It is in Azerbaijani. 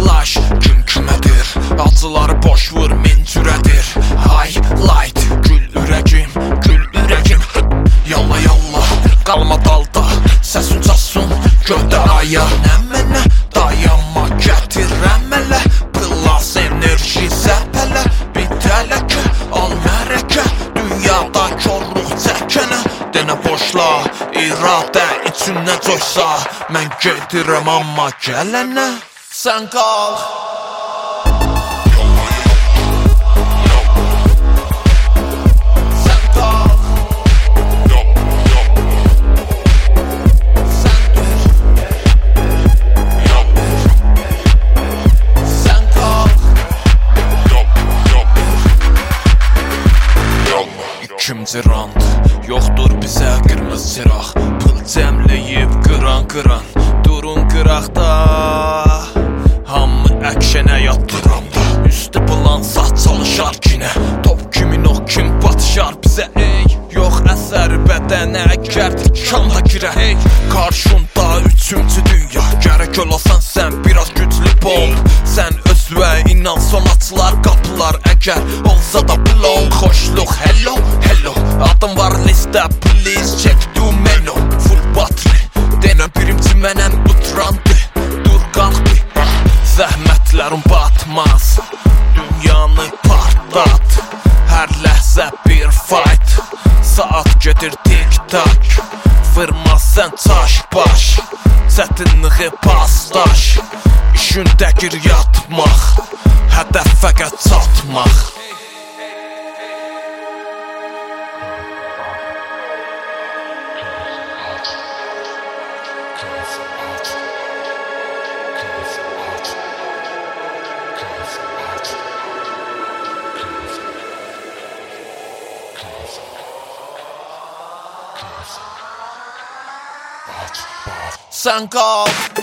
Paylaş kim kimədir, acıları boş vur min cürədir. Highlight gül ürəgim Yalla yalla qalma dalda, səsin çatsın göydə aya. Nə mənə dayanma gətirəm elə, plus enerji səpələ. Bir tələkə al mərəkə, dünyada korluq çəkənə. Denə boşla iradə içindən coşsa, mən gedirəm amma gələnə sən qal. İkinci rand, yoxdur bizə qırmızı çıraq. Pıl cəmləyib qıran, durun qıraqda. Hamı əkşənə yatdıramda, üstü bulan saç çalışar kinə. Top kimin o kim batışar bizə ey. Yox əsər bədənə gərdik kanda girə hey. Qarşında üçüncü dünya, gərək olasan sən biraz güclü bomb. Sən özvə inan son açılar qapılar, əgər olsa da blow. Xoşluq hello, adım var listə please check do menu. Full battery, denə birimci mənəm utrandı. Dur qalq bir, zəhmətlərim batmaz, dünyanı partlat. Hər ləhzə bir fight, saat gedir tik-tak. Vırmaz sən çaş baş, çətinliği pasdaş. İşin dəgir yatmaq, hədəf fəqət çatmaq. Sən qal.